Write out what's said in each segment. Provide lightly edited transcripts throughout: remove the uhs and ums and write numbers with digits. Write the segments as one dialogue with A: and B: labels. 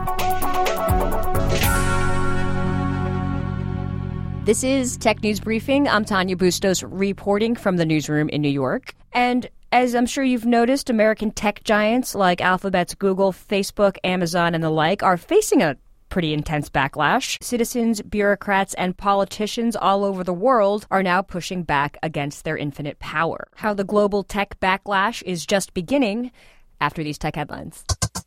A: This is Tech News Briefing. I'm Tanya Bustos reporting from the newsroom in New York. And as I'm sure you've noticed, American tech giants like Alphabet's Google, Facebook, Amazon, and the like are facing a pretty intense backlash. Citizens, bureaucrats, and politicians all over the world are now pushing back against their infinite power. How the global tech backlash is just beginning after these tech headlines.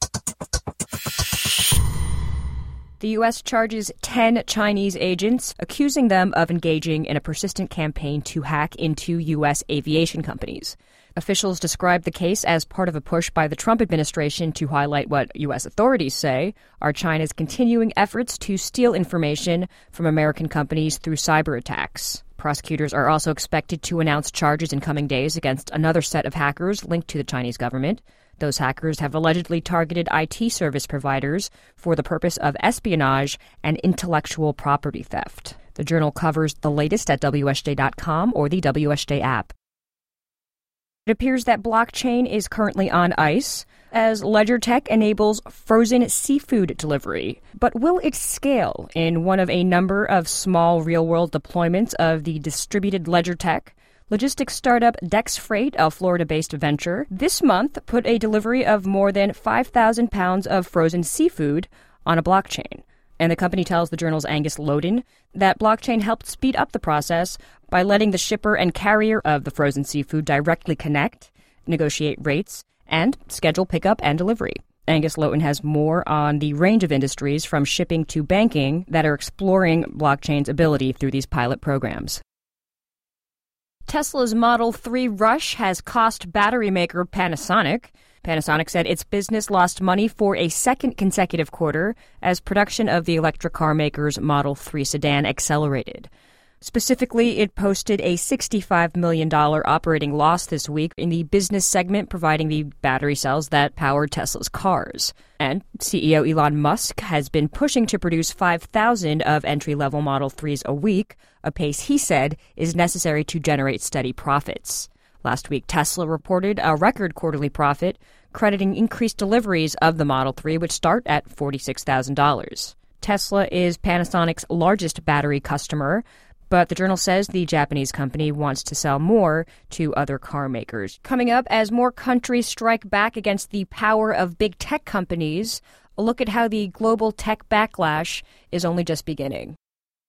A: The U.S. charges 10 Chinese agents, accusing them of engaging in a persistent campaign to hack into U.S. aviation companies. Officials described the case as part of a push by the Trump administration to highlight what U.S. authorities say are China's continuing efforts to steal information from American companies through cyber attacks. Prosecutors are also expected to announce charges in coming days against another set of hackers linked to the Chinese government. Those hackers have allegedly targeted IT service providers for the purpose of espionage and intellectual property theft. The Journal covers the latest at WSJ.com or the WSJ app. It appears that blockchain is currently on ice as LedgerTech enables frozen seafood delivery. But will it scale in one of a number of small real-world deployments of the distributed LedgerTech? Logistics startup Dex Freight, a Florida-based venture, this month put a delivery of more than 5,000 pounds of frozen seafood on a blockchain. And the company tells the Journal's Angus Loden that blockchain helped speed up the process by letting the shipper and carrier of the frozen seafood directly connect, negotiate rates, and schedule pickup and delivery. Angus Loden has more on the range of industries from shipping to banking that are exploring blockchain's ability through these pilot programs. Tesla's Model 3 rush has cost battery maker Panasonic. Panasonic said its business lost money for a second consecutive quarter as production of the electric car maker's Model 3 sedan accelerated. Specifically, it posted a $65 million operating loss this week in the business segment providing the battery cells that power Tesla's cars. And CEO Elon Musk has been pushing to produce 5,000 of entry-level Model 3s a week, a pace he said is necessary to generate steady profits. Last week, Tesla reported a record quarterly profit, crediting increased deliveries of the Model 3, which start at $46,000. Tesla is Panasonic's largest battery customer, but the Journal says the Japanese company wants to sell more to other car makers. Coming up, as more countries strike back against the power of big tech companies, a look at how the global tech backlash is only just beginning.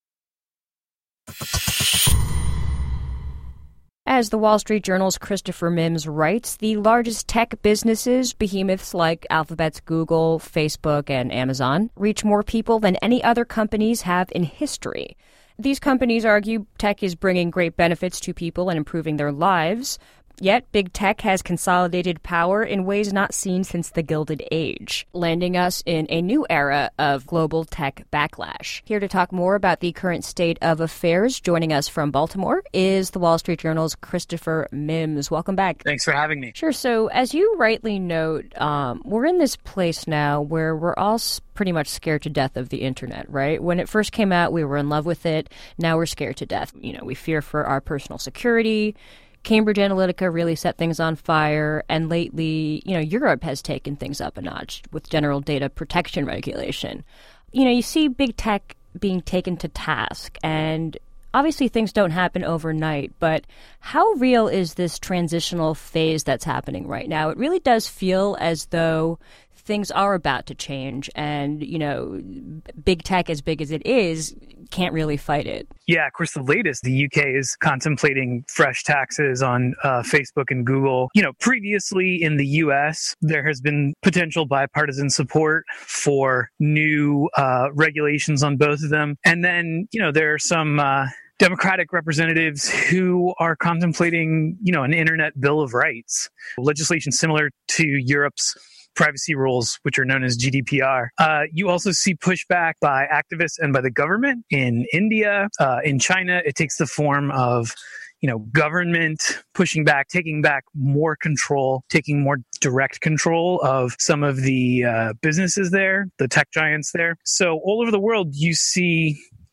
A: As the Wall Street Journal's Christopher Mims writes, the largest tech businesses, behemoths like Alphabet's Google, Facebook, and Amazon, reach more people than any other companies have in history. These companies argue tech is bringing great benefits to people and improving their lives, yet big tech has consolidated power in ways not seen since the Gilded Age, landing us in a new era of global tech backlash. Here to talk more about the current state of affairs, joining us from Baltimore, is the Wall Street Journal's Christopher Mims. Welcome back.
B: Thanks for having me.
A: Sure. So as you rightly note, we're in this place now where we're all pretty much scared to death of the internet, right? When it first came out, we were in love with it. Now we're scared to death. We fear for our personal security. Cambridge Analytica really set things on fire, and lately, Europe has taken things up a notch with general data protection regulation. You see big tech being taken to task, and obviously things don't happen overnight, but how real is this transitional phase that's happening right now? It really does feel as though things are about to change, and, big tech, as big as it is, can't really fight it.
B: Yeah, of course, the latest, the UK is contemplating fresh taxes on Facebook and Google. Previously in the US, there has been potential bipartisan support for new regulations on both of them. And then, there are some Democratic representatives who are contemplating, an internet bill of rights, legislation similar to Europe's privacy rules, which are known as GDPR. You also see pushback by activists and by the government in India, in China. It takes the form of, government pushing back, taking back more control, taking more direct control of some of the businesses there, the tech giants there. So all over the world, you see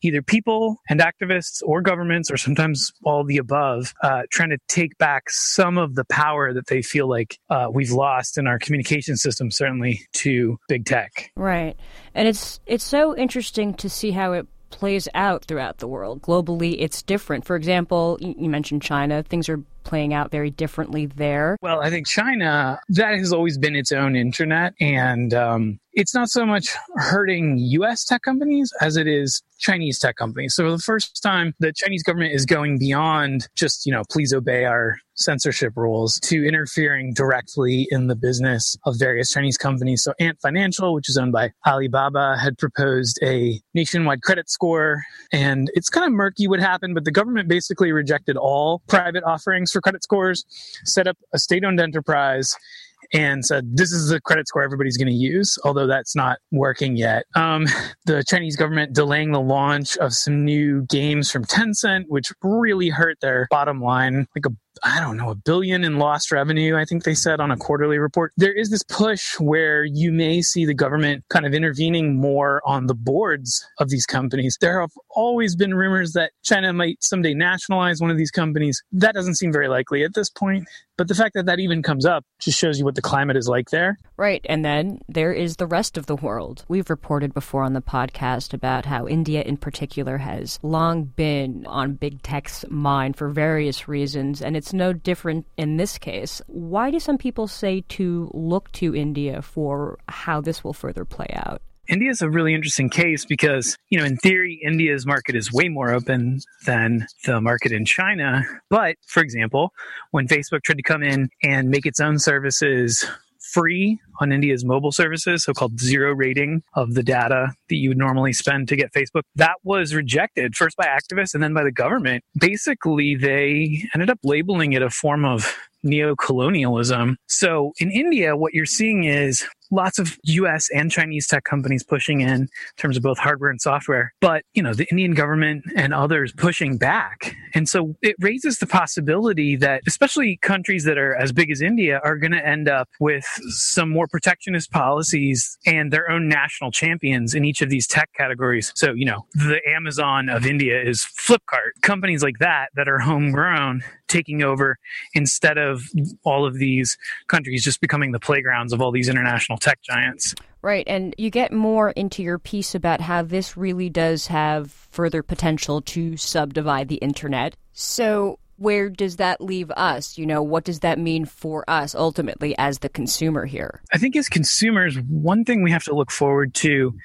B: either people and activists or governments, or sometimes all the above, trying to take back some of the power that they feel like we've lost in our communication system, certainly to big tech.
A: Right. And it's so interesting to see how it plays out throughout the world. Globally, it's different. For example, you mentioned China. Things are playing out very differently there.
B: Well, I think China, that has always been its own internet. And it's not so much hurting U.S. tech companies as it is Chinese tech companies. So for the first time, the Chinese government is going beyond just, please obey our censorship rules to interfering directly in the business of various Chinese companies. So Ant Financial, which is owned by Alibaba, had proposed a nationwide credit score. And it's kind of murky what happened, but the government basically rejected all private offerings for credit scores, set up a state-owned enterprise, and said, this is the credit score everybody's going to use, although that's not working yet. The Chinese government delaying the launch of some new games from Tencent, which really hurt their bottom line, like $1 billion in lost revenue, I think they said on a quarterly report. There is this push where you may see the government kind of intervening more on the boards of these companies. There have always been rumors that China might someday nationalize one of these companies. That doesn't seem very likely at this point. But the fact that that even comes up just shows you what the climate is like there.
A: Right. And then there is the rest of the world. We've reported before on the podcast about how India in particular has long been on big tech's mind for various reasons. And it's no different in this case. Why do some people say to look to India for how this will further play out?
B: India is a really interesting case because, in theory, India's market is way more open than the market in China. But, for example, when Facebook tried to come in and make its own services free on India's mobile services, so-called zero rating of the data that you would normally spend to get Facebook, that was rejected first by activists and then by the government. Basically, they ended up labeling it a form of neo-colonialism. So in India, what you're seeing is lots of US and Chinese tech companies pushing in terms of both hardware and software, but, the Indian government and others pushing back. And so it raises the possibility that especially countries that are as big as India are going to end up with some more protectionist policies and their own national champions in each of these tech categories. So, the Amazon of India is Flipkart. Companies like that are homegrown taking over instead of all of these countries just becoming the playgrounds of all these international tech giants.
A: Right. And you get more into your piece about how this really does have further potential to subdivide the internet. So where does that leave us? What does that mean for us ultimately as the consumer here?
B: I think as consumers, one thing we have to look forward to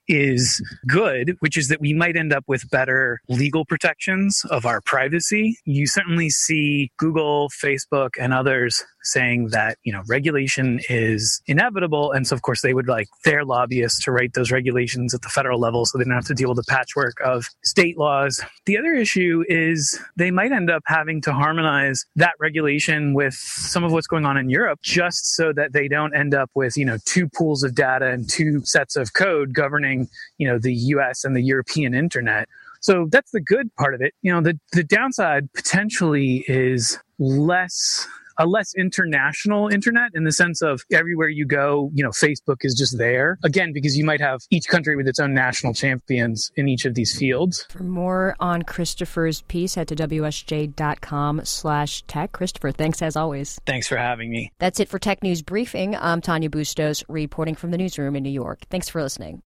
B: is good, which is that we might end up with better legal protections of our privacy. You certainly see Google, Facebook, and others saying that, regulation is inevitable. And so, of course, they would like their lobbyists to write those regulations at the federal level so they don't have to deal with the patchwork of state laws. The other issue is they might end up having to harmonize that regulation with some of what's going on in Europe just so that they don't end up with, two pools of data and two sets of code governing, the US and the European internet. So that's the good part of it. The downside potentially is a less international internet in the sense of everywhere you go, Facebook is just there. Again, because you might have each country with its own national champions in each of these fields.
A: For more on Christopher's piece, head to WSJ.com/tech. Christopher, thanks as always.
B: Thanks for having me.
A: That's it for Tech News Briefing. I'm Tanya Bustos, reporting from the newsroom in New York. Thanks for listening.